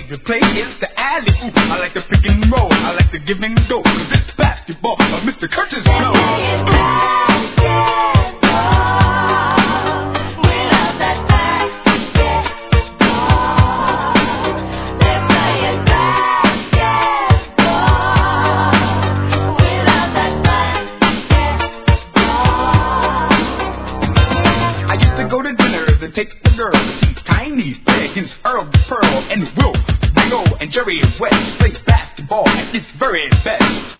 favorite play is the alley-oop. I like the pick and roll, I like the give and go, 'cause it's basketball, Mr. Curtis Blow. Go to dinner to take the girl to see Tiny Higgins, Earl Pearl, and Will Ringo and Jerry West play basketball at its very best.